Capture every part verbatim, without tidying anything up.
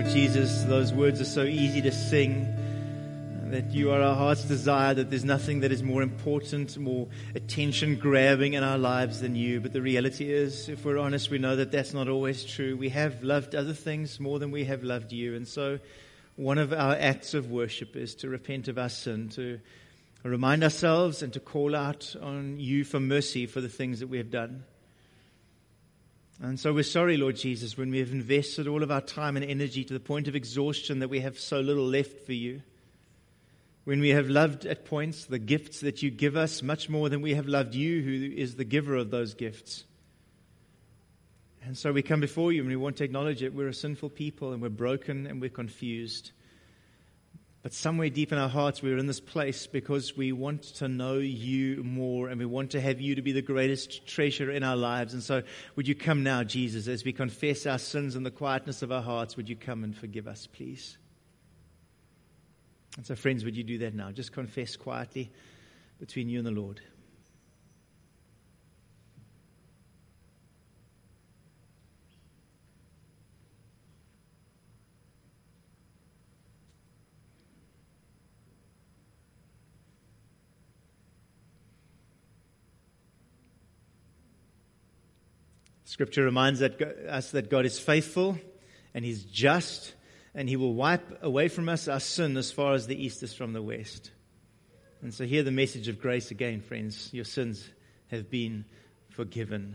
Jesus, those words are so easy to sing, that you are our heart's desire, that there's nothing that is more important, more attention-grabbing in our lives than you. But the reality is, if we're honest, we know that that's not always true. We have loved other things more than we have loved you. And so one of our acts of worship is to repent of our sin, to remind ourselves and to call out on you for mercy for the things that we have done. And so we're sorry, Lord Jesus, when we have invested all of our time and energy to the point of exhaustion that we have so little left for you. When we have loved at points the gifts that you give us much more than we have loved you, who is the giver of those gifts. And so we come before you and we want to acknowledge it. We're a sinful people and we're broken and we're confused. But somewhere deep in our hearts, we're in this place because we want to know you more and we want to have you to be the greatest treasure in our lives. And so would you come now, Jesus, as we confess our sins in the quietness of our hearts, would you come and forgive us, please? And so, friends, would you do that now? Just confess quietly between you and the Lord. Scripture reminds us that God is faithful and He's just, and He will wipe away from us our sin as far as the east is from the west. And so hear the message of grace again, friends. Your sins have been forgiven.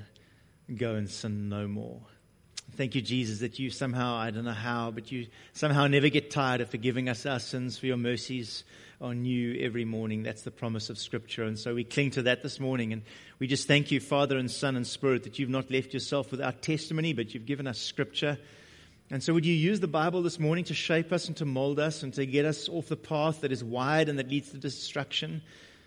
Go and sin no more. Thank you, Jesus, that you somehow, I don't know how, but you somehow never get tired of forgiving us our sins, for your mercies are new every morning. That's the promise of Scripture. And so we cling to that this morning. And we just thank you, Father and Son and Spirit, that you've not left yourself without testimony, but you've given us Scripture. And so would you use the Bible this morning to shape us and to mold us and to get us off the path that is wide and that leads to destruction,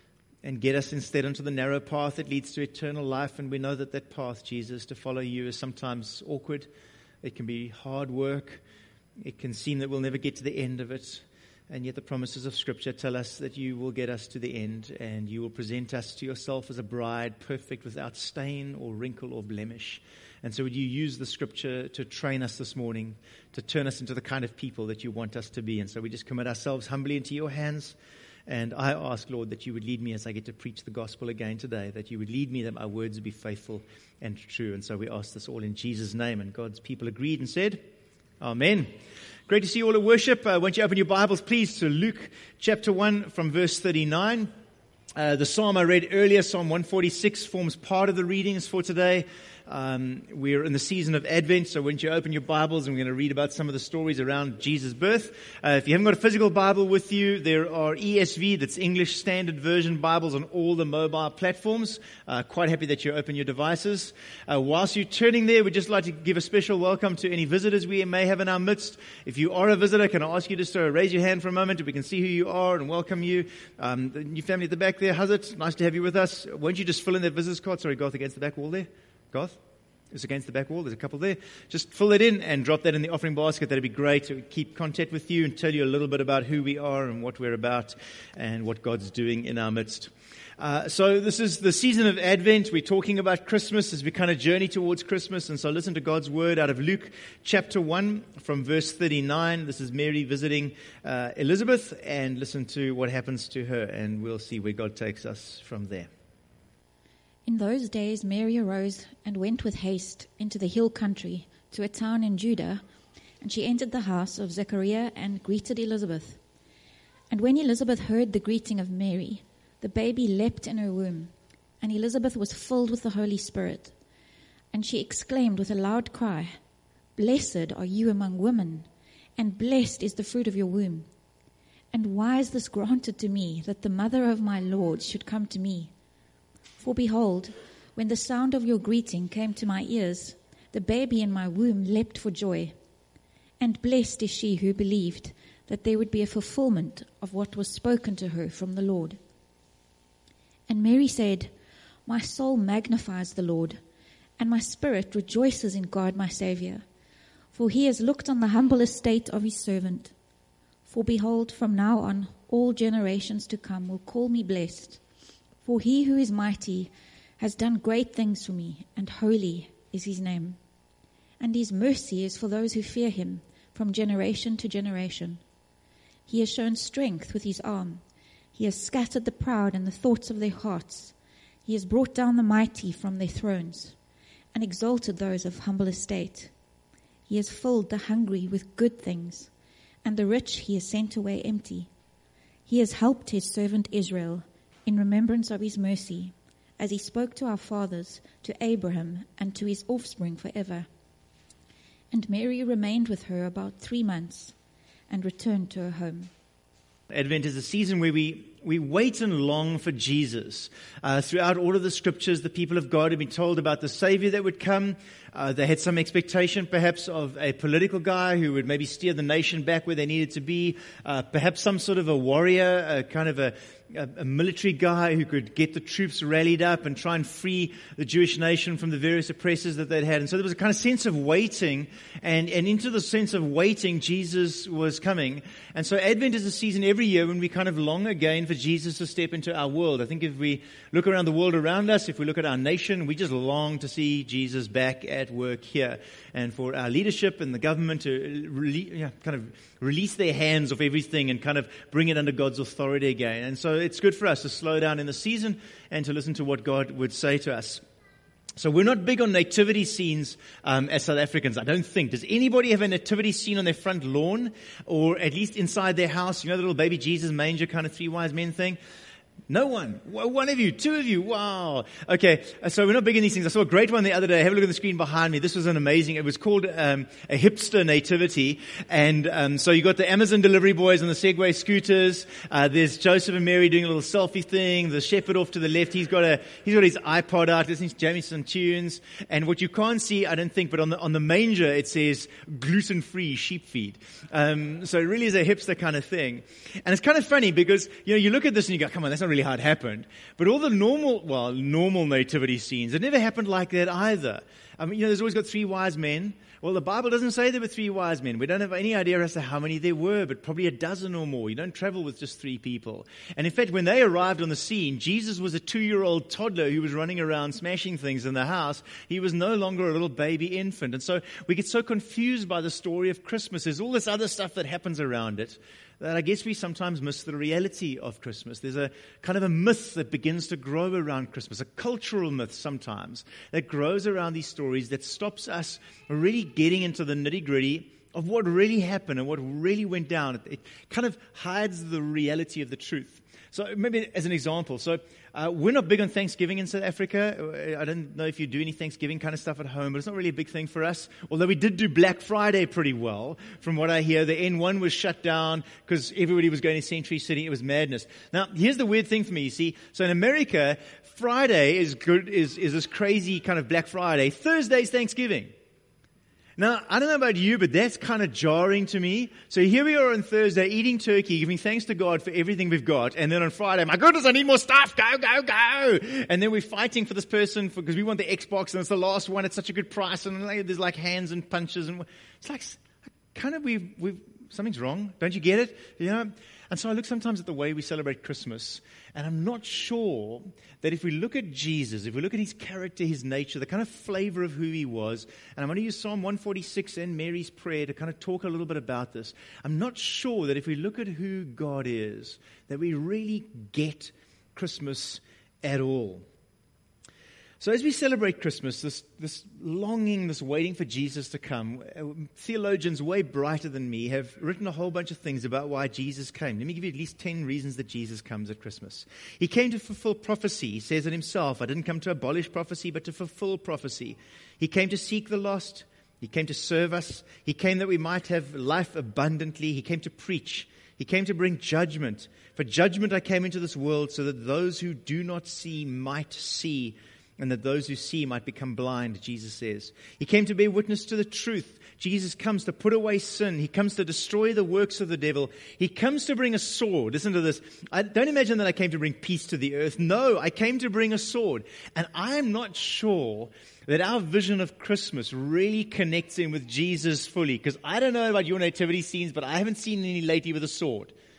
and get us instead onto the narrow path that leads to eternal life. And we know that that path, Jesus, to follow you is sometimes awkward. It can be hard work. It can seem that we'll never get to the end of it. And yet the promises of Scripture tell us that you will get us to the end and you will present us to yourself as a bride, perfect, without stain or wrinkle or blemish. And so would you use the Scripture to train us this morning, to turn us into the kind of people that you want us to be. And so we just commit ourselves humbly into your hands. And I ask, Lord, that you would lead me as I get to preach the gospel again today, that you would lead me, that my words would be faithful and true. And so we ask this all in Jesus' name. And God's people agreed and said, Amen. Great to see you all at worship. Uh, won't you open your Bibles, please, to Luke chapter one from verse thirty-nine. Uh, the psalm I read earlier, Psalm one forty-six, forms part of the readings for today. Um, we're in the season of Advent, so why don't you open your Bibles and we're going to read about some of the stories around Jesus' birth. Uh, if you haven't got a physical Bible with you, there are E S V, that's English Standard Version Bibles, on all the mobile platforms. Uh, quite happy that you open your devices. Uh, whilst you're turning there, we'd just like to give a special welcome to any visitors we may have in our midst. If you are a visitor, can I ask you just to raise your hand for a moment, we can see who you are and welcome you. Um, the new family at the back there, how's it? Nice to have you with us. Won't you just fill in that visitor's card? Sorry, Garth, against the back wall there. Garth? It's against the back wall. There's a couple there. Just fill it in and drop that in the offering basket. That'd be great to keep contact with you and tell you a little bit about who we are and what we're about and what God's doing in our midst. Uh, so this is the season of Advent. We're talking about Christmas as we kind of journey towards Christmas. And so listen to God's word out of Luke chapter one from verse thirty-nine. This is Mary visiting uh, Elizabeth, and listen to what happens to her, and we'll see where God takes us from there. In those days Mary arose and went with haste into the hill country to a town in Judah, and she entered the house of Zechariah and greeted Elizabeth. And when Elizabeth heard the greeting of Mary, the baby leapt in her womb, and Elizabeth was filled with the Holy Spirit. And she exclaimed with a loud cry, "Blessed are you among women, and blessed is the fruit of your womb. And why is this granted to me, that the mother of my Lord should come to me? For behold, when the sound of your greeting came to my ears, the baby in my womb leapt for joy. And blessed is she who believed that there would be a fulfillment of what was spoken to her from the Lord." And Mary said, "My soul magnifies the Lord, and my spirit rejoices in God my Saviour, for he has looked on the humble estate of his servant. For behold, from now on all generations to come will call me blessed. For he who is mighty has done great things for me, and holy is his name. And his mercy is for those who fear him from generation to generation. He has shown strength with his arm. He has scattered the proud in the thoughts of their hearts. He has brought down the mighty from their thrones and exalted those of humble estate. He has filled the hungry with good things, and the rich he has sent away empty. He has helped his servant Israel in remembrance of his mercy, as he spoke to our fathers, to Abraham, and to his offspring forever. And Mary remained with her about three months and returned to her home. Advent is a season where we, we wait and long for Jesus. Uh, throughout all of the scriptures, the people of God have been told about the Savior that would come. Uh, they had some expectation perhaps of a political guy who would maybe steer the nation back where they needed to be. Uh, perhaps some sort of a warrior, a kind of a, a, a military guy who could get the troops rallied up and try and free the Jewish nation from the various oppressors that they'd had. And so there was a kind of sense of waiting, and, and into the sense of waiting, Jesus was coming. And so Advent is a season every year when we kind of long again for Jesus to step into our world. I think if we look around the world around us, if we look at our nation, we just long to see Jesus back at work here, and for our leadership and the government to rele- yeah, kind of release their hands off everything and kind of bring it under God's authority again. And so it's good for us to slow down in the season and to listen to what God would say to us. So we're not big on nativity scenes um, as South Africans, I don't think. Does anybody have a nativity scene on their front lawn, or at least inside their house? You know, the little baby Jesus manger kind of three wise men thing? No one. One of you, two of you. Wow. Okay, so we're not big in these things. I saw a great one the other day. Have a look at the screen behind me. This was an amazing. It was called um, a hipster nativity. And um, so you got the Amazon delivery boys on the Segway scooters. Uh, there's Joseph and Mary doing a little selfie thing. The shepherd off to the left. He's got a he's got his iPod out, listening to Jamison tunes. And what you can't see, I don't think, but on the on the manger it says gluten-free sheep feed. Um, so it really is a hipster kind of thing. And it's kind of funny because you know you look at this and you go, come on, that's not really how it happened. But all the normal, well, normal nativity scenes, it never happened like that either. I mean, you know, there's always got three wise men. Well, the Bible doesn't say there were three wise men. We don't have any idea as to how many there were, but probably a dozen or more. You don't travel with just three people. And in fact, when they arrived on the scene, Jesus was a two-year-old toddler who was running around smashing things in the house. He was no longer a little baby infant. And so we get so confused by the story of Christmas. There's all this other stuff that happens around it that I guess we sometimes miss the reality of Christmas. There's a kind of a myth that begins to grow around Christmas, a cultural myth sometimes that grows around these stories that stops us really getting into the nitty-gritty of what really happened and what really went down. It, it kind of hides the reality of the truth. So maybe as an example, so uh, we're not big on Thanksgiving in South Africa. I don't know if you do any Thanksgiving kind of stuff at home, but it's not really a big thing for us. Although we did do Black Friday pretty well. From what I hear, the N one was shut down because everybody was going to Century City. It was madness. Now, here's the weird thing for me, you see. So in America, Friday is good, is, is this crazy kind of Black Friday. Thursday's Thanksgiving. Now, I don't know about you, but that's kind of jarring to me. So here we are on Thursday eating turkey, giving thanks to God for everything we've got. And then on Friday, my goodness, I need more stuff. Go, go, go. And then we're fighting for this person because we want the Xbox and it's the last one. It's such a good price. And like, there's like hands and punches. And it's like, kind of, we've, we've, something's wrong. Don't you get it? You know? And so I look sometimes at the way we celebrate Christmas, and I'm not sure that if we look at Jesus, if we look at his character, his nature, the kind of flavor of who he was, and I'm going to use Psalm one forty-six and Mary's prayer to kind of talk a little bit about this. I'm not sure that if we look at who God is, that we really get Christmas at all. So as we celebrate Christmas, this, this longing, this waiting for Jesus to come, theologians way brighter than me have written a whole bunch of things about why Jesus came. Let me give you at least ten reasons that Jesus comes at Christmas. He came to fulfill prophecy. He says it himself, I didn't come to abolish prophecy, but to fulfill prophecy. He came to seek the lost. He came to serve us. He came that we might have life abundantly. He came to preach. He came to bring judgment. For judgment I came into this world so that those who do not see might see, and that those who see might become blind, Jesus says. He came to bear witness to the truth. Jesus comes to put away sin. He comes to destroy the works of the devil. He comes to bring a sword. Listen to this. I don't imagine that I came to bring peace to the earth. No, I came to bring a sword. And I'm not sure that our vision of Christmas really connects in with Jesus fully. Because I don't know about your nativity scenes, but I haven't seen any lately with a sword.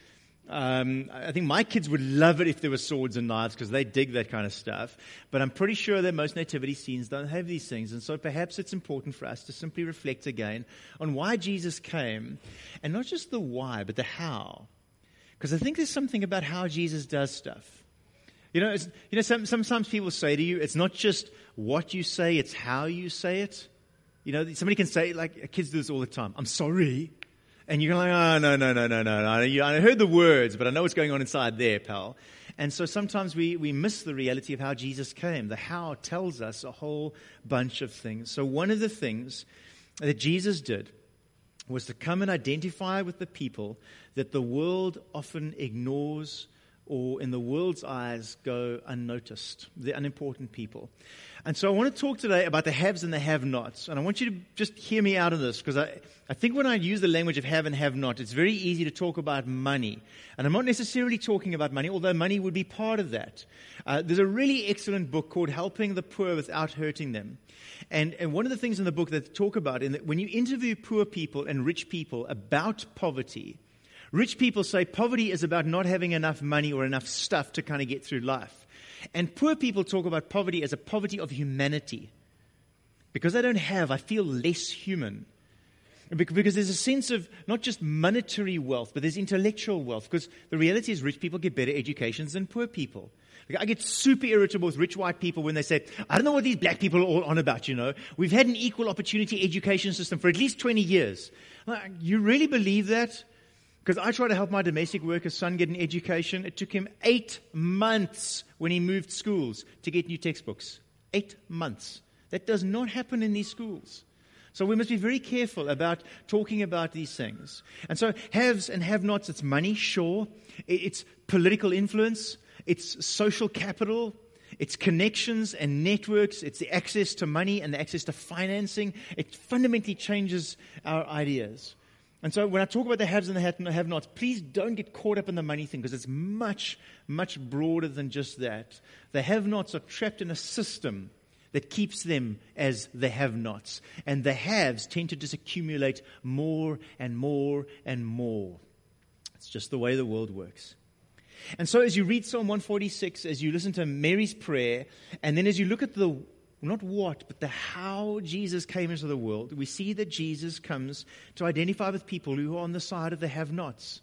Um, I think my kids would love it if there were swords and knives because they dig that kind of stuff. But I'm pretty sure that most nativity scenes don't have these things. And so perhaps it's important for us to simply reflect again on why Jesus came, and not just the why, but the how. Because I think there's something about how Jesus does stuff. You know, it's, you know, some, sometimes people say to you, it's not just what you say, it's how you say it. You know, somebody can say, like, kids do this all the time, I'm sorry. And you're like, oh, no, no, no, no, no. I heard the words, but I know what's going on inside there, pal. And so sometimes we, we miss the reality of how Jesus came. The how tells us a whole bunch of things. So one of the things that Jesus did was to come and identify with the people that the world often ignores, or in the world's eyes go unnoticed, the unimportant people. And so I want to talk today about the haves and the have-nots. And I want you to just hear me out on this, because I, I think when I use the language of have and have-not, it's very easy to talk about money. And I'm not necessarily talking about money, although money would be part of that. Uh, there's a really excellent book called Helping the Poor Without Hurting Them. And, and one of the things in the book that they talk about, in that when you interview poor people and rich people about poverty, rich people say poverty is about not having enough money or enough stuff to kind of get through life. And poor people talk about poverty as a poverty of humanity. Because I don't have, I feel less human. Because there's a sense of not just monetary wealth, but there's intellectual wealth. Because the reality is rich people get better educations than poor people. Like I get super irritable with rich white people when they say, I don't know what these black people are all on about, you know. We've had an equal opportunity education system for at least twenty years. Like, you really believe that? Because I tried to help my domestic worker's son get an education. It took him eight months when he moved schools to get new textbooks. Eight months. That does not happen in these schools. So we must be very careful about talking about these things. And so haves and have-nots, it's money, sure. It's political influence. It's social capital. It's connections and networks. It's the access to money and the access to financing. It fundamentally changes our ideas. And so when I talk about the haves and the have-nots, please don't get caught up in the money thing, because it's much, much broader than just that. The have-nots are trapped in a system that keeps them as the have-nots. And the haves tend to just accumulate more and more and more. It's just the way the world works. And so as you read Psalm one forty-six, as you listen to Mary's prayer, and then as you look at the not what, but the how Jesus came into the world, we see that Jesus comes to identify with people who are on the side of the have-nots.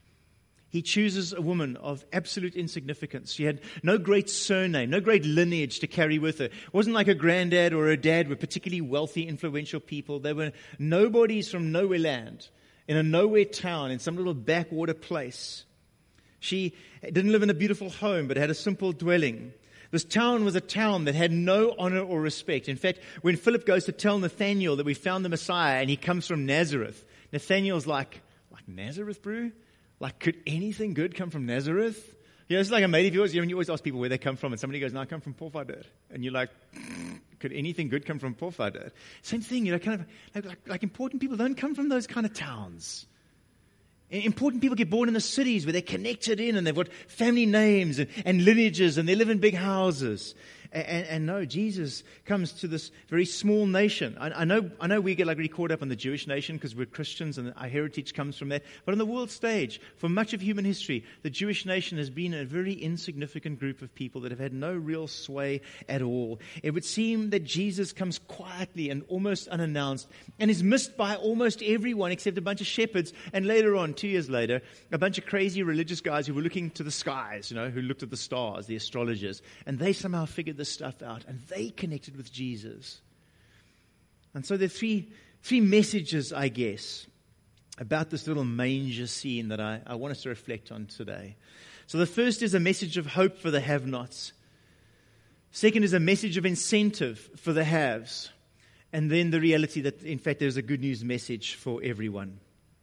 He chooses a woman of absolute insignificance. She had no great surname, no great lineage to carry with her. It wasn't like her granddad or her dad were particularly wealthy, influential people. They were nobodies from nowhere land, in a nowhere town, in some little backwater place. She didn't live in a beautiful home, but had a simple dwelling. This town was a town that had no honor or respect. In fact, when Philip goes to tell Nathanael that we found the Messiah and he comes from Nazareth, Nathanael's like, like Nazareth, bro? Like, could anything good come from Nazareth? You know, it's like a mate of yours. You know, when you always ask people where they come from, and somebody goes, no, I come from Pofadder. And you're like, could anything good come from Pofadder? Same thing, you know, kind of like, like, like important people don't come from those kind of towns. Important people get born in the cities where they're connected in and they've got family names and, and lineages and they live in big houses. And, and no, Jesus comes to this very small nation. I, I know I know we get like really caught up in the Jewish nation because we're Christians and our heritage comes from that. But on the world stage, for much of human history, the Jewish nation has been a very insignificant group of people that have had no real sway at all. It would seem that Jesus comes quietly and almost unannounced and is missed by almost everyone except a bunch of shepherds. And later on, two years later, a bunch of crazy religious guys who were looking to the skies, you know, who looked at the stars, the astrologers, and they somehow figured this stuff out, and they connected with Jesus. And so there are three, three messages, I guess, about this little manger scene that I, I want us to reflect on today. So the first is a message of hope for the have-nots. Second is a message of incentive for the haves. And then the reality that, in fact, there's a good news message for everyone.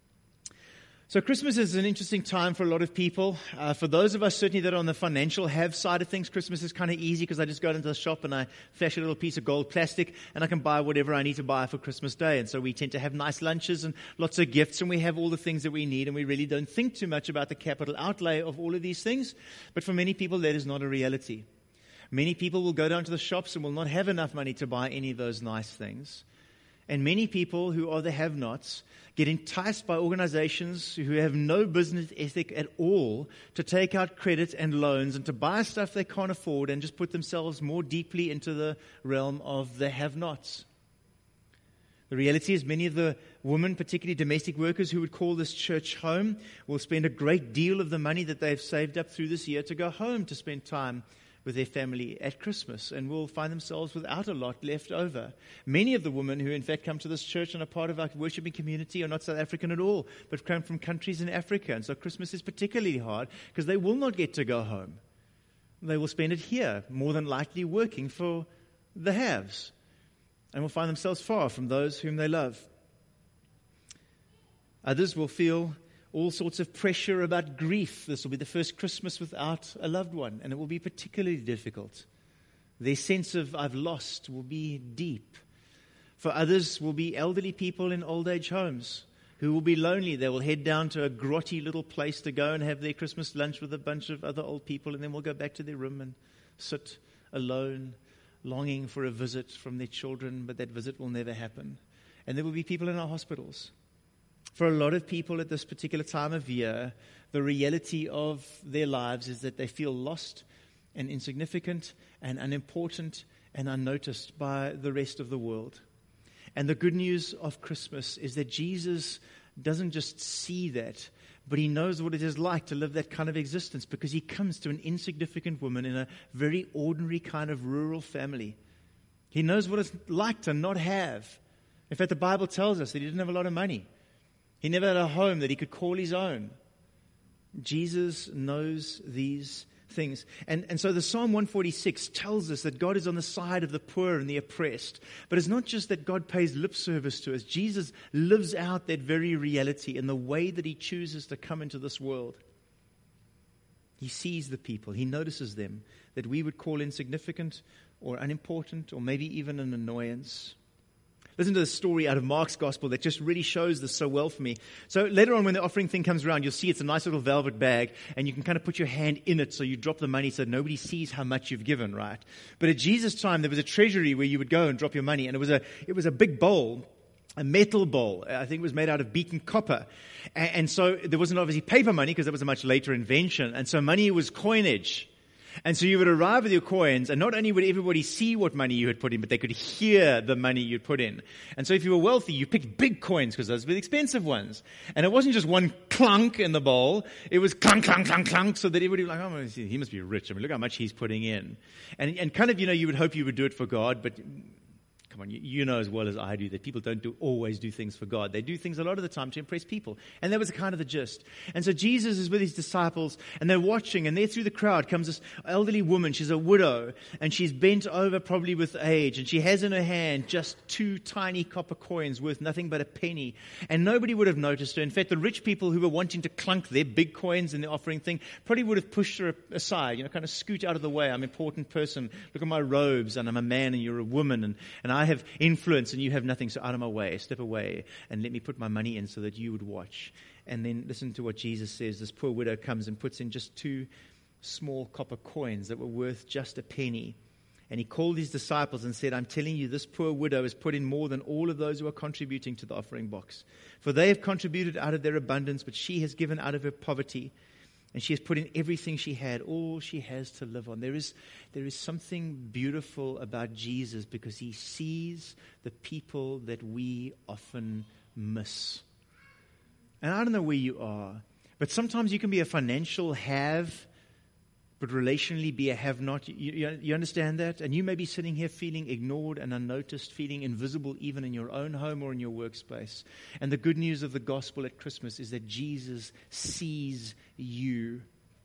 So Christmas is an interesting time for a lot of people. Uh, for those of us certainly that are on the financial have side of things, Christmas is kind of easy because I just go into the shop and I flash a little piece of gold plastic and I can buy whatever I need to buy for Christmas Day. And so we tend to have nice lunches and lots of gifts and we have all the things that we need and we really don't think too much about the capital outlay of all of these things. But for many people, that is not a reality. Many people will go down to the shops and will not have enough money to buy any of those nice things. And many people who are the have-nots get enticed by organizations who have no business ethic at all to take out credit and loans and to buy stuff they can't afford and just put themselves more deeply into the realm of the have-nots. The reality is many of the women, particularly domestic workers who would call this church home, will spend a great deal of the money that they've saved up through this year to go home to spend time with their family at Christmas, and will find themselves without a lot left over. Many of the women who in fact come to this church and are part of our worshiping community are not South African at all, but come from countries in Africa. And so Christmas is particularly hard because they will not get to go home. They will spend it here, more than likely working for the haves, and will find themselves far from those whom they love. Others will feel all sorts of pressure about grief. This will be the first Christmas without a loved one, and it will be particularly difficult. Their sense of I've lost will be deep. For others will be elderly people in old age homes who will be lonely. They will head down to a grotty little place to go and have their Christmas lunch with a bunch of other old people, and then will go back to their room and sit alone, longing for a visit from their children, but that visit will never happen. And there will be people in our hospitals. For a lot of people at this particular time of year, the reality of their lives is that they feel lost and insignificant and unimportant and unnoticed by the rest of the world. And the good news of Christmas is that Jesus doesn't just see that, but he knows what it is like to live that kind of existence, because he comes to an insignificant woman in a very ordinary kind of rural family. He knows what it's like to not have. In fact, the Bible tells us that he didn't have a lot of money. He never had a home that he could call his own. Jesus knows these things. And, and so the Psalm one forty-six tells us that God is on the side of the poor and the oppressed. But it's not just that God pays lip service to us. Jesus lives out that very reality in the way that he chooses to come into this world. He sees the people. He notices them that we would call insignificant or unimportant or maybe even an annoyance. Listen to the story out of Mark's gospel that just really shows this so well for me. So later on when the offering thing comes around, you'll see it's a nice little velvet bag, and you can kind of put your hand in it so you drop the money so nobody sees how much you've given, right? But at Jesus' time, there was a treasury where you would go and drop your money, and it was a it was a big bowl, a metal bowl. I think it was made out of beaten copper. And, and so there wasn't obviously paper money because that was a much later invention. And so money was coinage. And so you would arrive with your coins, and not only would everybody see what money you had put in, but they could hear the money you'd put in. And so if you were wealthy, you picked big coins because those were the expensive ones. And it wasn't just one clunk in the bowl. It was clunk, clunk, clunk, clunk, so that everybody was like, oh, he must be rich. I mean, look how much he's putting in. And, and kind of, you know, you would hope you would do it for God, but come on, you, you know as well as I do that people don't do, always do things for God. They do things a lot of the time to impress people. And that was kind of the gist. And so Jesus is with his disciples, and they're watching, and there through the crowd comes this elderly woman. She's a widow, and she's bent over probably with age, and she has in her hand just two tiny copper coins worth nothing but a penny. And nobody would have noticed her. In fact, the rich people who were wanting to clunk their big coins in the offering thing probably would have pushed her aside, you know, kind of scoot out of the way. I'm an important person. Look at my robes, and I'm a man, and you're a woman, and, and I I have influence and you have nothing, so out of my way, step away and let me put my money in so that you would watch. And then listen to what Jesus says. This poor widow comes and puts in just two small copper coins that were worth just a penny. And he called his disciples and said, I'm telling you, this poor widow has put in more than all of those who are contributing to the offering box. For they have contributed out of their abundance, but she has given out of her poverty. And she has put in everything she had, all she has to live on. There is, there is something beautiful about Jesus because he sees the people that we often miss. And I don't know where you are, but sometimes you can be a financial have, but relationally be a have-not. You, you, you understand that? And you may be sitting here feeling ignored and unnoticed, feeling invisible even in your own home or in your workspace. And the good news of the gospel at Christmas is that Jesus sees you.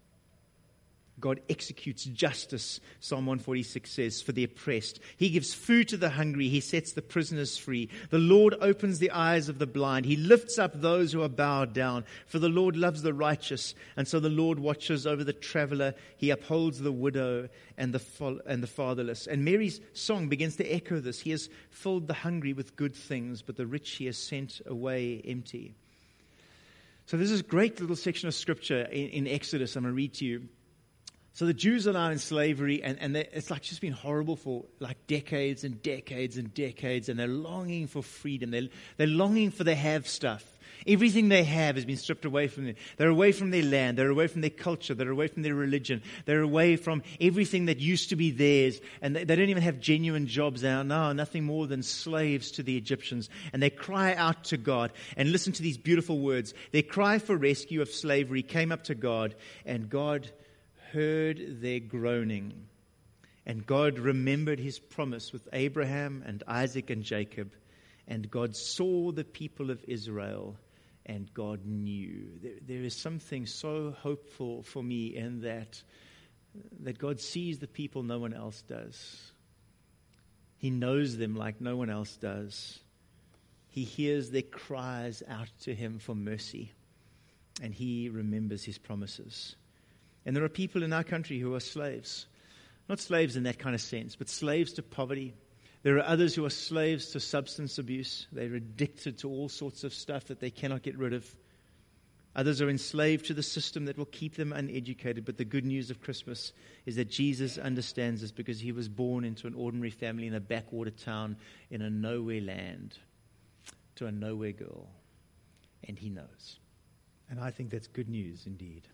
God executes justice, Psalm one forty-six says, for the oppressed. He gives food to the hungry. He sets the prisoners free. The Lord opens the eyes of the blind. He lifts up those who are bowed down. For the Lord loves the righteous, and so the Lord watches over the traveler. He upholds the widow and the fo- and the fatherless. And Mary's song begins to echo this. He has filled the hungry with good things, but the rich he has sent away empty. So there's this great little section of scripture in, in Exodus I'm going to read to you. So the Jews are now in slavery, and, and it's like just been horrible for like decades and decades and decades, and they're longing for freedom. They're, they're longing for the have stuff. Everything they have has been stripped away from them. They're away from their land. They're away from their culture. They're away from their religion. They're away from everything that used to be theirs. And they, they don't even have genuine jobs. They are now nothing more than slaves to the Egyptians. And they cry out to God. And listen to these beautiful words. Their cry for rescue of slavery came up to God, and God heard their groaning. And God remembered his promise with Abraham and Isaac and Jacob. And God saw the people of Israel, and God knew. There, there is something so hopeful for me in that, that God sees the people no one else does. He knows them like no one else does. He hears their cries out to him for mercy, and he remembers his promises. And there are people in our country who are slaves. Not slaves in that kind of sense, but slaves to poverty. There are others who are slaves to substance abuse. They're addicted to all sorts of stuff that they cannot get rid of. Others are enslaved to the system that will keep them uneducated. But the good news of Christmas is that Jesus understands this, because he was born into an ordinary family in a backwater town in a nowhere land to a nowhere girl. And he knows. And I think that's good news indeed.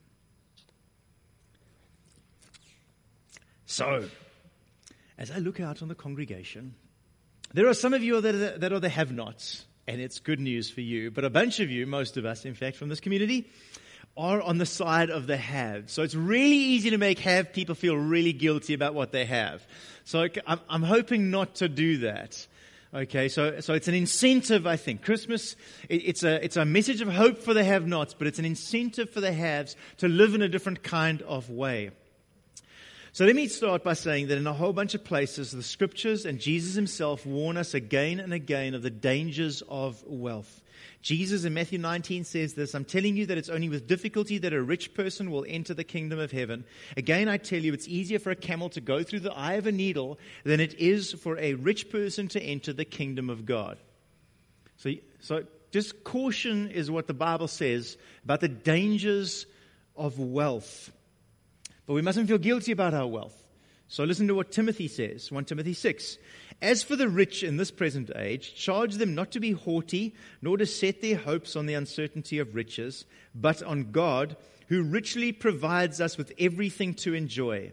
So, as I look out on the congregation, there are some of you that are the, that are the have-nots, and it's good news for you. But a bunch of you, most of us, in fact, from this community, are on the side of the have. So it's really easy to make have people feel really guilty about what they have. So I'm, I'm hoping not to do that. Okay, so so it's an incentive, I think. Christmas, it, it's a it's a message of hope for the have-nots, but it's an incentive for the haves to live in a different kind of way. So let me start by saying that in a whole bunch of places, the scriptures and Jesus himself warn us again and again of the dangers of wealth. Jesus in Matthew nineteen says this, "I'm telling you that it's only with difficulty that a rich person will enter the kingdom of heaven. Again, I tell you, it's easier for a camel to go through the eye of a needle than it is for a rich person to enter the kingdom of God." So, so just caution is what the Bible says about the dangers of wealth. But we mustn't feel guilty about our wealth. So listen to what Timothy says, First Timothy six. "As for the rich in this present age, charge them not to be haughty, nor to set their hopes on the uncertainty of riches, but on God, who richly provides us with everything to enjoy."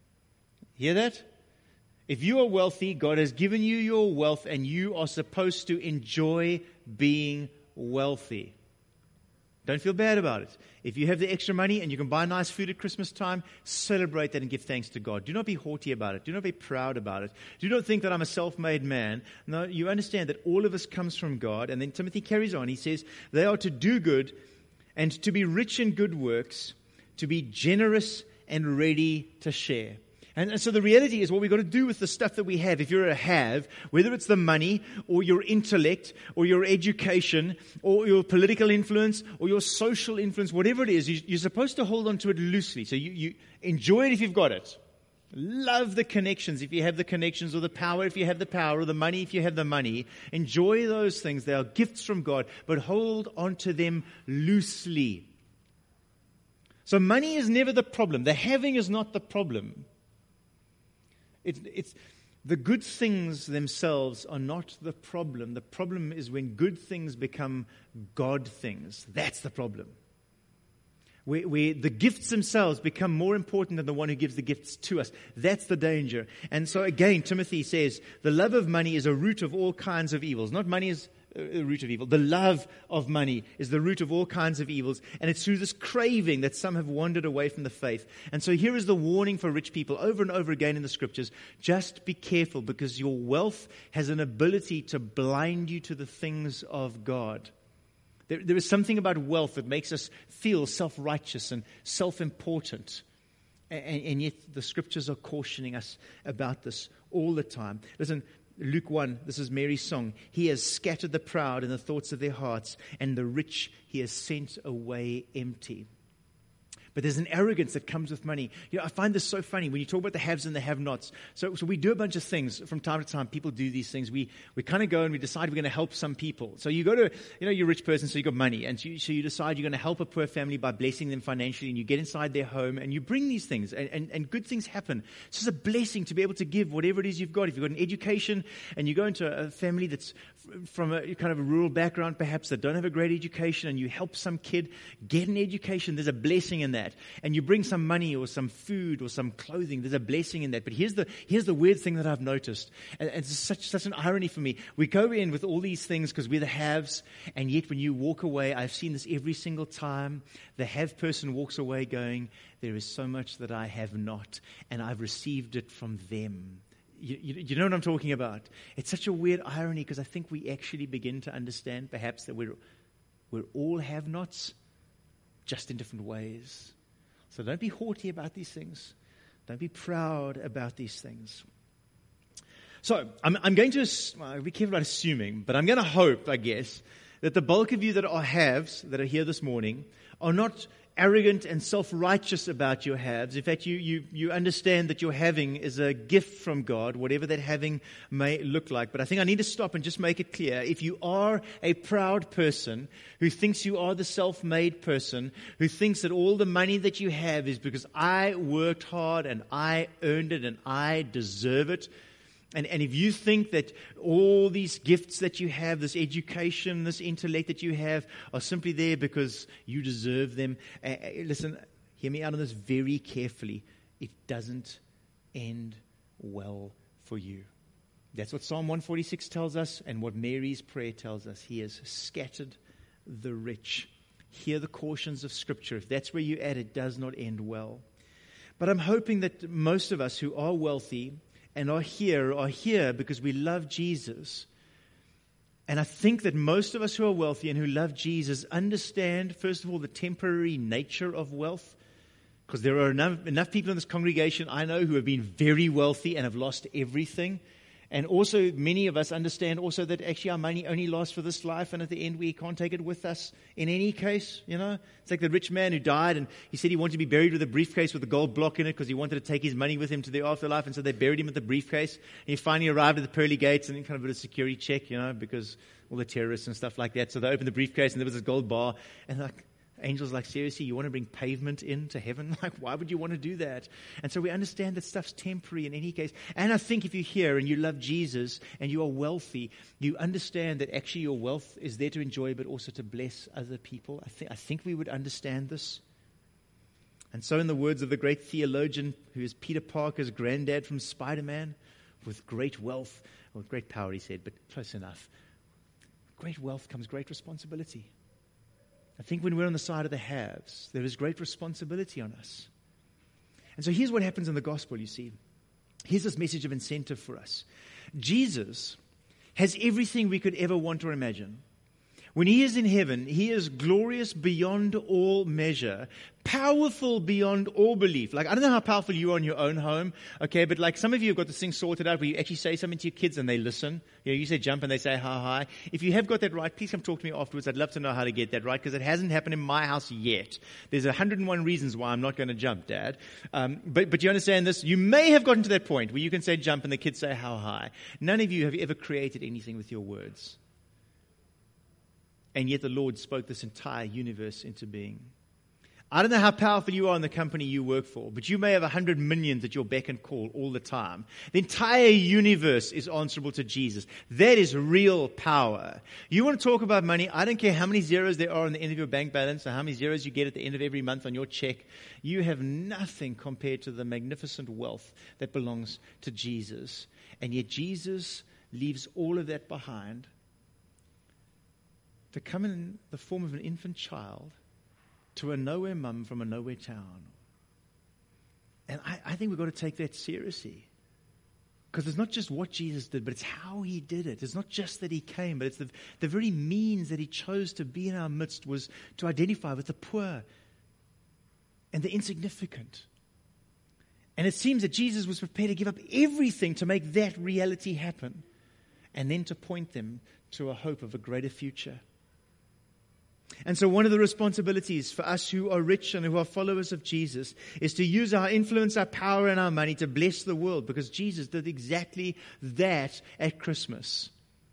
Hear that? If you are wealthy, God has given you your wealth, and you are supposed to enjoy being wealthy. Don't feel bad about it. If you have the extra money and you can buy nice food at Christmas time, celebrate that and give thanks to God. Do not be haughty about it. Do not be proud about it. Do not think that I'm a self-made man. No, you understand that all of us comes from God. And then Timothy carries on. He says, they are to do good and to be rich in good works, to be generous and ready to share. And so the reality is what we've got to do with the stuff that we have. If you're a have, whether it's the money or your intellect or your education or your political influence or your social influence, whatever it is, you're supposed to hold on to it loosely. So you, you enjoy it if you've got it. Love the connections if you have the connections, or the power if you have the power, or the money if you have the money. Enjoy those things. They are gifts from God, but hold on to them loosely. So money is never the problem. The having is not the problem. It's, it's the good things themselves are not the problem. The problem is when good things become God things. That's the problem. Where, where the gifts themselves become more important than the one who gives the gifts to us. That's the danger. And so again, Timothy says, the love of money is a root of all kinds of evils. Not money is the root of evil. The love of money is the root of all kinds of evils. And it's through this craving that some have wandered away from the faith. And so here is the warning for rich people over and over again in the scriptures. Just be careful, because your wealth has an ability to blind you to the things of God. There, there is something about wealth that makes us feel self-righteous and self-important. And, and yet the scriptures are cautioning us about this all the time. Listen, Luke one, this is Mary's song. "He has scattered the proud in the thoughts of their hearts, and the rich he has sent away empty." But there's an arrogance that comes with money. You know, I find this so funny when you talk about the haves and the have-nots. So, so we do a bunch of things from time to time. People do these things. We we kind of go and we decide we're going to help some people. So you go to, you know, you're a rich person, so you got money, and so you, so you decide you're going to help a poor family by blessing them financially, and you get inside their home and you bring these things, and, and, and good things happen. It's just a blessing to be able to give whatever it is you've got. If you've got an education and you go into a family that's from a kind of a rural background, perhaps, that don't have a great education, and you help some kid get an education, there's a blessing in that. And you bring some money or some food or some clothing, there's a blessing in that. But here's the here's the weird thing that I've noticed, and it's such such an irony for me. We go in with all these things because we're the haves, and yet when you walk away, I've seen this every single time, the have person walks away going, there is so much that I have not, and I've received it from them. You, you, you know what I'm talking about? It's such a weird irony, because I think we actually begin to understand perhaps that we're, we're all have-nots, just in different ways. So don't be haughty about these things. Don't be proud about these things. So I'm, I'm going to, well, be careful about assuming, but I'm going to hope, I guess, that the bulk of you that are haves, that are here this morning, are not arrogant and self-righteous about your haves. In fact, you, you, you understand that your having is a gift from God, whatever that having may look like. But I think I need to stop and just make it clear. If you are a proud person who thinks you are the self-made person, who thinks that all the money that you have is because I worked hard and I earned it and I deserve it, And, and if you think that all these gifts that you have, this education, this intellect that you have, are simply there because you deserve them, uh, listen, hear me out on this very carefully. It doesn't end well for you. That's what Psalm one forty-six tells us, and what Mary's prayer tells us. He has scattered the rich. Hear the cautions of Scripture. If that's where you're at, it does not end well. But I'm hoping that most of us who are wealthy and are here, are here because we love Jesus. And I think that most of us who are wealthy and who love Jesus understand, first of all, the temporary nature of wealth. Because there are enough, enough people in this congregation I know who have been very wealthy and have lost everything. And also, many of us understand also that actually our money only lasts for this life, and at the end we can't take it with us in any case, you know. It's like the rich man who died, and he said he wanted to be buried with a briefcase with a gold block in it because he wanted to take his money with him to the afterlife, and so they buried him with the briefcase. And he finally arrived at the pearly gates, and then kind of did a security check, you know, because all the terrorists and stuff like that. So they opened the briefcase, and there was this gold bar, and like, angels like, seriously, you want to bring pavement into heaven? Like, why would you want to do that? And so we understand that stuff's temporary in any case. And I think if you're here and you love Jesus and you are wealthy, you understand that actually your wealth is there to enjoy, but also to bless other people. I think, I think we would understand this. And so in the words of the great theologian, who is Peter Parker's granddad from Spider-Man, with great wealth, or with great power, he said, but close enough. Great wealth comes great responsibility. I think when we're on the side of the haves, there is great responsibility on us. And so here's what happens in the gospel, you see. Here's this message of incentive for us. Jesus has everything we could ever want or imagine. When he is in heaven, he is glorious beyond all measure, powerful beyond all belief. Like, I don't know how powerful you are in your own home, okay, but like some of you have got this thing sorted out where you actually say something to your kids and they listen. You know, you say jump and they say hi, hi. If you have got that right, please come talk to me afterwards. I'd love to know how to get that right, because it hasn't happened in my house yet. There's one hundred and one reasons why I'm not going to jump, Dad. Um, but, but you understand this? You may have gotten to that point where you can say jump and the kids say how high. None of you have ever created anything with your words. And yet the Lord spoke this entire universe into being. I don't know how powerful you are in the company you work for, but you may have a hundred millions at your beck and call all the time. The entire universe is answerable to Jesus. That is real power. You want to talk about money? I don't care how many zeros there are on the end of your bank balance or how many zeros you get at the end of every month on your check. You have nothing compared to the magnificent wealth that belongs to Jesus. And yet Jesus leaves all of that behind to come in the form of an infant child to a nowhere mum from a nowhere town. And I, I think we've got to take that seriously. Because it's not just what Jesus did, but it's how he did it. It's not just that he came, but it's the, the very means that he chose to be in our midst was to identify with the poor and the insignificant. And it seems that Jesus was prepared to give up everything to make that reality happen, and then to point them to a hope of a greater future. And so one of the responsibilities for us who are rich and who are followers of Jesus is to use our influence, our power, and our money to bless the world, because Jesus did exactly that at Christmas.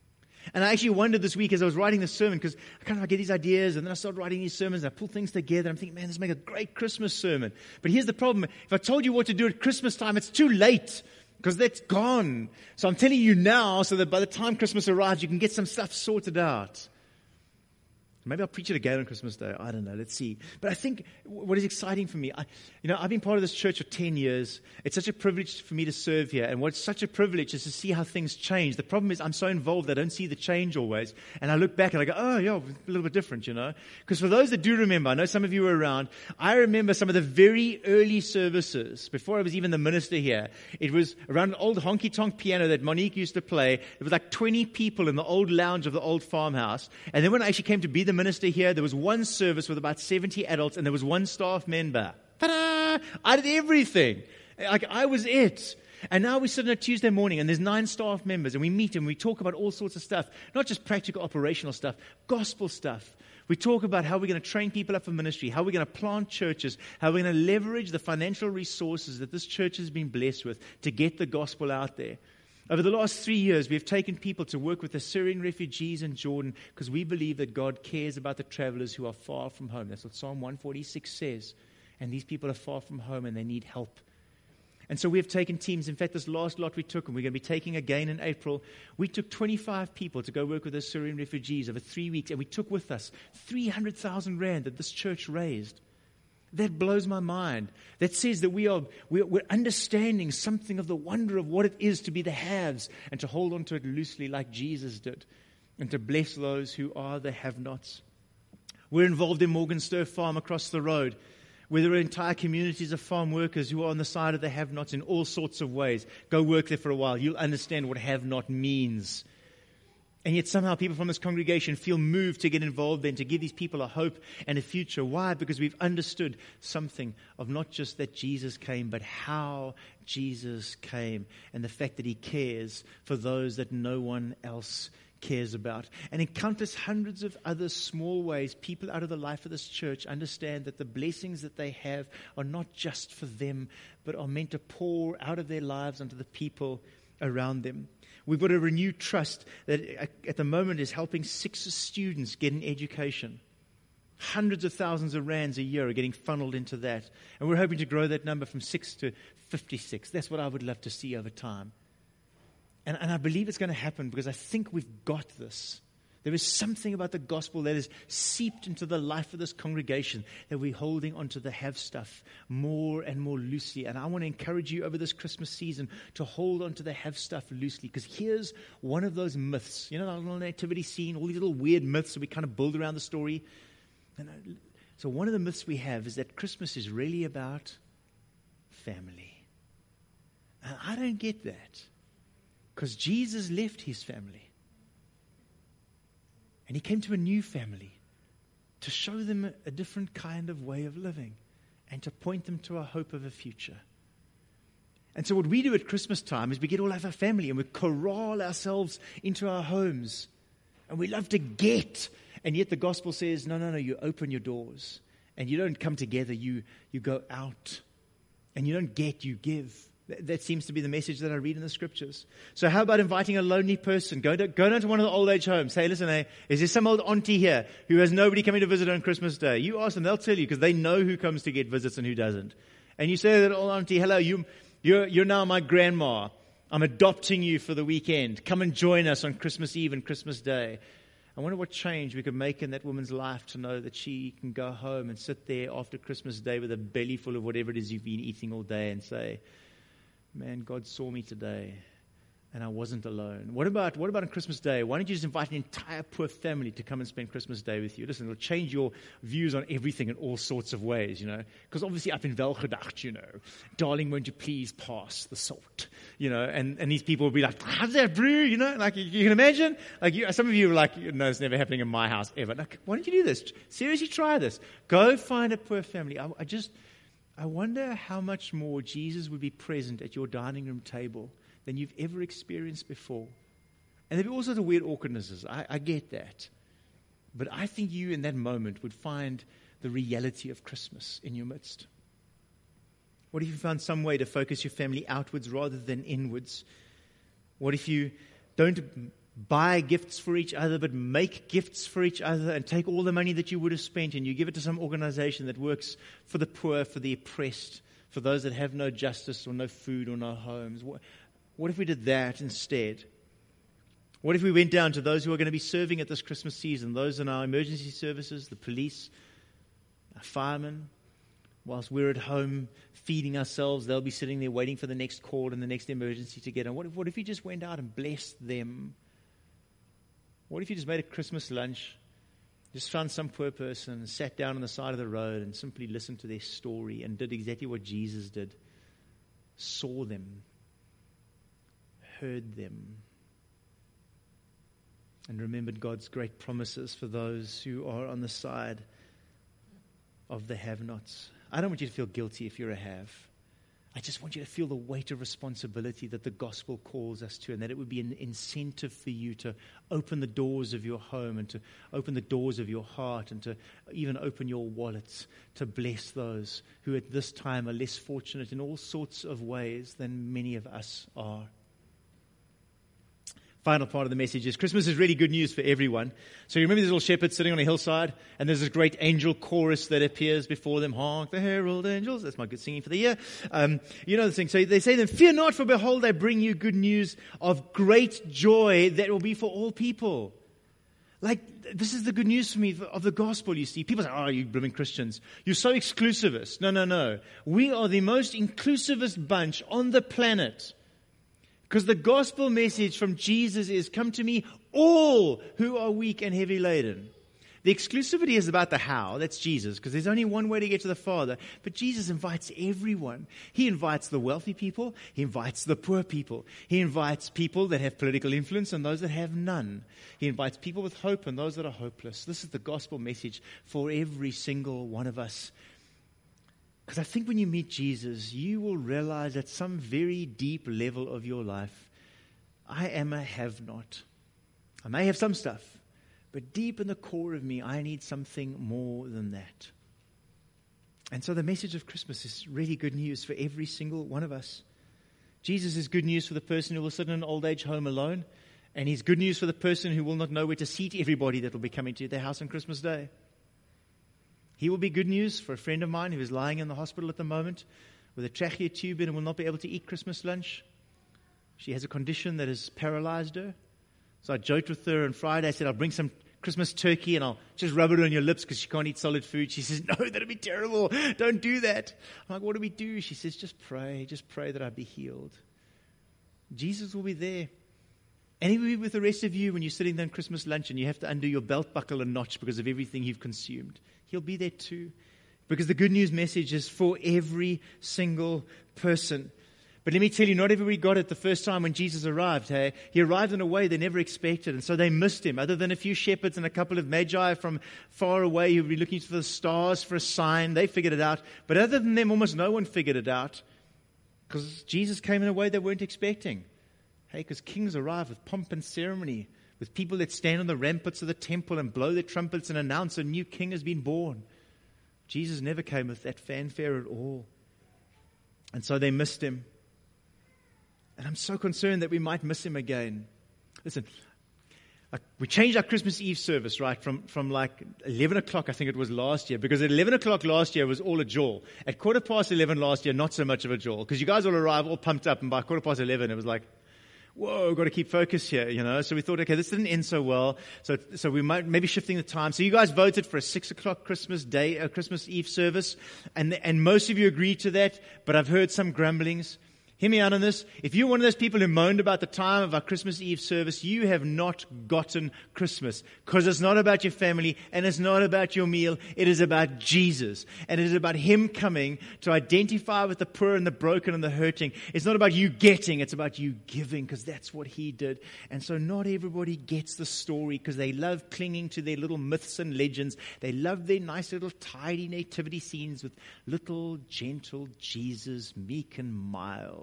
And I actually wondered this week as I was writing this sermon, because I kind of I get these ideas and then I start writing these sermons and I pull things together. I'm thinking, man, this will make a great Christmas sermon. But here's the problem. If I told you what to do at Christmas time, it's too late, because that's gone. So I'm telling you now so that by the time Christmas arrives, you can get some stuff sorted out. Maybe I'll preach it again on Christmas Day. I don't know. Let's see. But I think what is exciting for me, I, you know, I've been part of this church for ten years. It's such a privilege for me to serve here. And what's such a privilege is to see how things change. The problem is I'm so involved, I don't see the change always. And I look back and I go, oh, yeah, a little bit different, you know. Because for those that do remember, I know some of you were around, I remember some of the very early services, before I was even the minister here. It was around an old honky-tonk piano that Monique used to play. There was like twenty people in the old lounge of the old farmhouse. And then when I actually came to be the minister here, there was one service with about seventy adults and there was one staff member. Ta-da! I did everything. Like, I was it. And now we sit on a Tuesday morning and there's nine staff members and we meet and we talk about all sorts of stuff. Not just practical operational stuff, gospel stuff. We talk about how we're going to train people up for ministry, how we're going to plant churches, how we're going to leverage the financial resources that this church has been blessed with to get the gospel out there. Over the last three years, we've taken people to work with the Syrian refugees in Jordan because we believe that God cares about the travelers who are far from home. That's what Psalm one forty-six says. And these people are far from home and they need help. And so we have taken teams. In fact, this last lot we took, and we're going to be taking again in April, we took twenty-five people to go work with the Syrian refugees over three weeks. And we took with us three hundred thousand rand that this church raised. That blows my mind. That says that we are we're, we're understanding something of the wonder of what it is to be the haves and to hold on to it loosely like Jesus did, and to bless those who are the have-nots. We're involved in Morgenster Farm across the road, where there are entire communities of farm workers who are on the side of the have-nots in all sorts of ways. Go work there for a while. You'll understand what have-not means. And yet somehow people from this congregation feel moved to get involved and to give these people a hope and a future. Why? Because we've understood something of not just that Jesus came, but how Jesus came and the fact that he cares for those that no one else cares about. And in countless hundreds of other small ways, people out of the life of this church understand that the blessings that they have are not just for them, but are meant to pour out of their lives onto the people around them. We've got a renewed trust that at the moment is helping six students get an education. Hundreds of thousands of rands a year are getting funneled into that. And we're hoping to grow that number from six to fifty-six. That's what I would love to see over time. And, and I believe it's going to happen because I think we've got this. There is something about the gospel that is seeped into the life of this congregation that we're holding onto the have stuff more and more loosely. And I want to encourage you over this Christmas season to hold onto the have stuff loosely, because here's one of those myths. You know, the little nativity scene, all these little weird myths that we kind of build around the story. And so one of the myths we have is that Christmas is really about family. And I don't get that, because Jesus left his family. And he came to a new family to show them a different kind of way of living and to point them to a hope of a future. And so what we do at Christmas time is we get all of our family and we corral ourselves into our homes. And we love to get. And yet the gospel says, no, no, no, you open your doors. And you don't come together, you, you go out. And you don't get, you give. That seems to be the message that I read in the scriptures. So how about inviting a lonely person? Go, to, go down to one of the old age homes. Say, listen, hey, is there some old auntie here who has nobody coming to visit on Christmas Day? You ask them, they'll tell you, because they know who comes to get visits and who doesn't. And you say to that old auntie, hello, you, you're, you're now my grandma. I'm adopting you for the weekend. Come and join us on Christmas Eve and Christmas Day. I wonder what change we could make in that woman's life to know that she can go home and sit there after Christmas Day with a belly full of whatever it is you've been eating all day and say, man, God saw me today, and I wasn't alone. What about what about on Christmas Day? Why don't you just invite an entire poor family to come and spend Christmas Day with you? Listen, it'll change your views on everything in all sorts of ways, you know. Because obviously up in Welgedacht, you know, darling, won't you please pass the salt? You know, and, and these people will be like, how's that brew? You know, like you, you can imagine. Like you, some of you are like, no, it's never happening in my house ever. Like, why don't you do this? Seriously, try this. Go find a poor family. I, I just... I wonder how much more Jesus would be present at your dining room table than you've ever experienced before. And there'll be all sorts of weird awkwardnesses. I, I get that. But I think you in that moment would find the reality of Christmas in your midst. What if you found some way to focus your family outwards rather than inwards? What if you don't buy gifts for each other, but make gifts for each other and take all the money that you would have spent and you give it to some organization that works for the poor, for the oppressed, for those that have no justice or no food or no homes? What, what if we did that instead? What if we went down to those who are going to be serving at this Christmas season, those in our emergency services, the police, our firemen? Whilst we're at home feeding ourselves, they'll be sitting there waiting for the next call and the next emergency to get on. What if, what if you just went out and blessed them? What if you just made a Christmas lunch, just found some poor person, sat down on the side of the road and simply listened to their story and did exactly what Jesus did? Saw them, heard them, and remembered God's great promises for those who are on the side of the have-nots. I don't want you to feel guilty if you're a have. I just want you to feel the weight of responsibility that the gospel calls us to, and that it would be an incentive for you to open the doors of your home and to open the doors of your heart and to even open your wallets to bless those who at this time are less fortunate in all sorts of ways than many of us are. Final part of the message is Christmas is really good news for everyone. So you remember these little shepherds sitting on a hillside, and there's this great angel chorus that appears before them. Honk the herald angels. That's my good singing for the year. Um, you know the thing. So they say to them, fear not, for behold, I bring you good news of great joy that will be for all people. Like, this is the good news for me of the gospel, you see. People say, oh, you blooming Christians. You're so exclusivist. No, no, no. We are the most inclusivist bunch on the planet. Because the gospel message from Jesus is, come to me, all who are weak and heavy laden. The exclusivity is about the how. That's Jesus, because there's only one way to get to the Father. But Jesus invites everyone. He invites the wealthy people. He invites the poor people. He invites people that have political influence and those that have none. He invites people with hope and those that are hopeless. This is the gospel message for every single one of us. Because I think when you meet Jesus, you will realize at some very deep level of your life, I am a have-not. I may have some stuff, but deep in the core of me, I need something more than that. And so the message of Christmas is really good news for every single one of us. Jesus is good news for the person who will sit in an old age home alone, and he's good news for the person who will not know where to seat everybody that will be coming to their house on Christmas Day. He will be good news for a friend of mine who is lying in the hospital at the moment with a trachea tube in and will not be able to eat Christmas lunch. She has a condition that has paralyzed her. So I joked with her on Friday. I said, I'll bring some Christmas turkey and I'll just rub it on your lips because she can't eat solid food. She says, no, that'd be terrible. Don't do that. I'm like, what do we do? She says, just pray. Just pray that I be healed. Jesus will be there. And he will be with the rest of you when you're sitting there on Christmas lunch and you have to undo your belt buckle a notch because of everything you've consumed. He'll be there too. Because the good news message is for every single person. But let me tell you, not everybody got it the first time when Jesus arrived. Hey, he arrived in a way they never expected, and so they missed him. Other than a few shepherds and a couple of magi from far away who were looking for the stars for a sign, they figured it out. But other than them, almost no one figured it out because Jesus came in a way they weren't expecting. Hey, because kings arrive with pomp and ceremony, with people that stand on the ramparts of the temple and blow their trumpets and announce a new king has been born. Jesus never came with that fanfare at all. And so they missed him. And I'm so concerned that we might miss him again. Listen, we changed our Christmas Eve service, right, from, from like eleven o'clock, I think it was last year, because at eleven o'clock last year was all a jaw. At quarter past eleven last year, not so much of a jaw, because you guys all arrive all pumped up, and by quarter past eleven, it was like, whoa, got to keep focus here, you know. So we thought, okay, this didn't end so well. So, so we might maybe shifting the time. So you guys voted for a six o'clock Christmas Day, uh, Christmas Eve service, and and most of you agreed to that. But I've heard some grumblings. Hear me out on this. If you're one of those people who moaned about the time of our Christmas Eve service, you have not gotten Christmas. Because it's not about your family and it's not about your meal. It is about Jesus. And it is about him coming to identify with the poor and the broken and the hurting. It's not about you getting, it's about you giving, because that's what he did. And so not everybody gets the story because they love clinging to their little myths and legends. They love their nice little tidy nativity scenes with little gentle Jesus, meek and mild.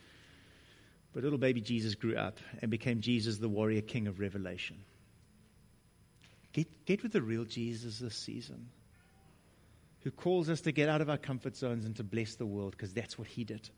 But little baby Jesus grew up and became Jesus, the warrior king of Revelation. Get, get with the real Jesus this season, who calls us to get out of our comfort zones and to bless the world, because that's what he did.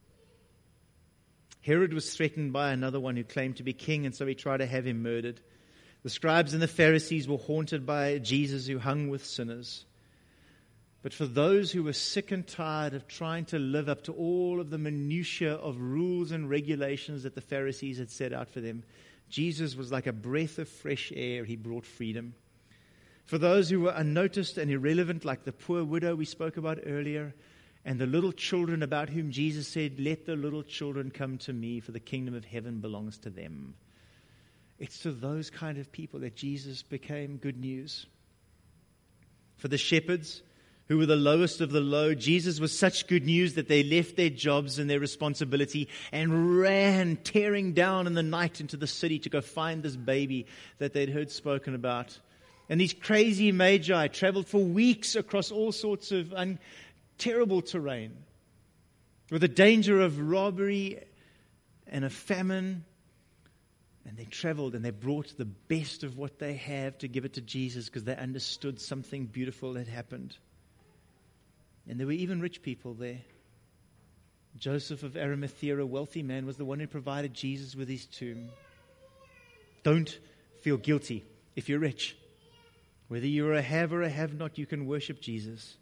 Herod was threatened by another one who claimed to be king, and so he tried to have him murdered. The scribes and the Pharisees were haunted by Jesus, who hung with sinners. But for those who were sick and tired of trying to live up to all of the minutiae of rules and regulations that the Pharisees had set out for them, Jesus was like a breath of fresh air. He brought freedom. For those who were unnoticed and irrelevant, like the poor widow we spoke about earlier, and the little children about whom Jesus said, "Let the little children come to me, for the kingdom of heaven belongs to them." It's to those kind of people that Jesus became good news. For the shepherds, who were the lowest of the low, Jesus was such good news that they left their jobs and their responsibility and ran, tearing down in the night into the city to go find this baby that they'd heard spoken about. And these crazy magi traveled for weeks across all sorts of un- terrible terrain, with the danger of robbery and a famine. And they traveled and they brought the best of what they have to give it to Jesus, because they understood something beautiful had happened. And there were even rich people there. Joseph of Arimathea, a wealthy man, was the one who provided Jesus with his tomb. Don't feel guilty if you're rich. Whether you're a have or a have not, you can worship Jesus.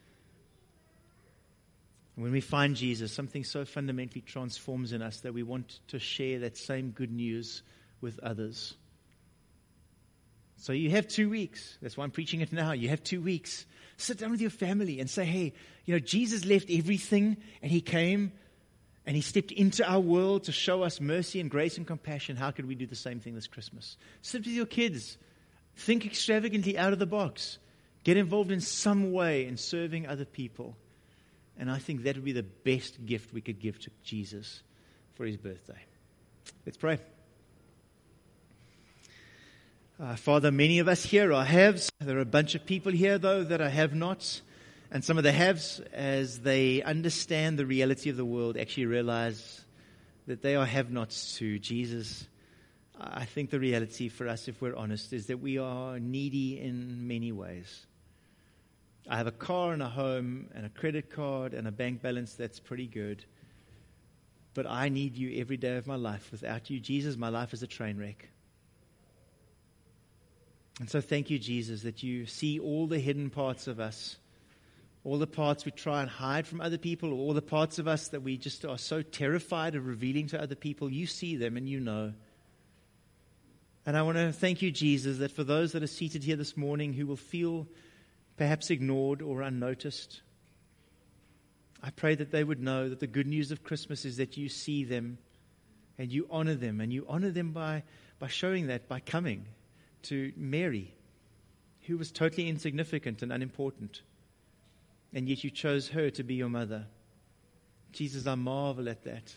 When we find Jesus, something so fundamentally transforms in us that we want to share that same good news with others. So you have two weeks. That's why I'm preaching it now. You have two weeks. Sit down with your family and say, hey, you know, Jesus left everything and he came and he stepped into our world to show us mercy and grace and compassion. How could we do the same thing this Christmas? Sit with your kids. Think extravagantly out of the box. Get involved in some way in serving other people. And I think that would be the best gift we could give to Jesus for his birthday. Let's pray. Uh, Father, many of us here are haves. There are a bunch of people here, though, that are have-nots. And some of the haves, as they understand the reality of the world, actually realize that they are have-nots too. Jesus, I think the reality for us, if we're honest, is that we are needy in many ways. I have a car and a home and a credit card and a bank balance that's pretty good. But I need you every day of my life. Without you, Jesus, my life is a train wreck. And so thank you, Jesus, that you see all the hidden parts of us, all the parts we try and hide from other people, all the parts of us that we just are so terrified of revealing to other people. You see them and you know. And I want to thank you, Jesus, that for those that are seated here this morning who will feel perhaps ignored or unnoticed, I pray that they would know that the good news of Christmas is that you see them and you honor them, and you honor them by, by showing that, by coming to Mary, who was totally insignificant and unimportant, and yet you chose her to be your mother. Jesus, I marvel at that.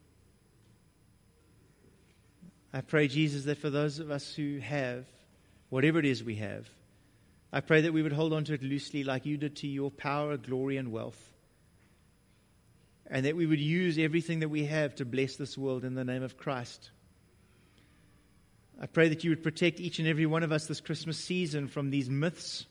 I pray, Jesus, that for those of us who have, whatever it is we have, I pray that we would hold on to it loosely like you did to your power, glory, and wealth. And that we would use everything that we have to bless this world in the name of Christ. I pray that you would protect each and every one of us this Christmas season from these myths,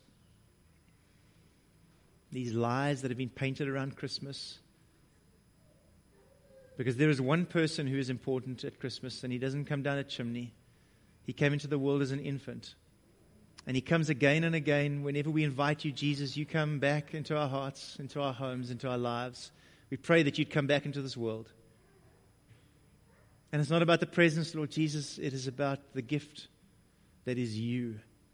these lies that have been painted around Christmas. Because there is one person who is important at Christmas, and he doesn't come down a chimney. He came into the world as an infant. And he comes again and again. Whenever we invite you, Jesus, you come back into our hearts, into our homes, into our lives. We pray that you'd come back into this world. And it's not about the presence, Lord Jesus. It is about the gift that is you.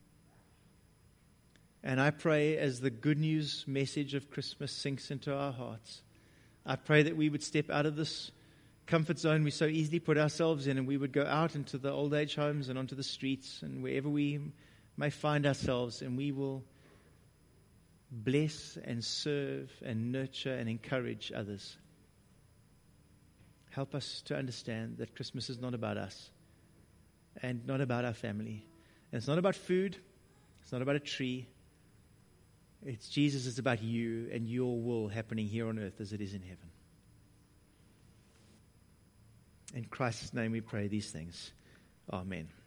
And I pray as the good news message of Christmas sinks into our hearts, I pray that we would step out of this comfort zone we so easily put ourselves in, and we would go out into the old age homes and onto the streets and wherever we may find ourselves, and we will bless and serve and nurture and encourage others. Help us to understand that Christmas is not about us and not about our family. And it's not about food. It's not about a tree. It's Jesus. It's about you and your will happening here on earth as it is in heaven. In Christ's name we pray these things. Amen.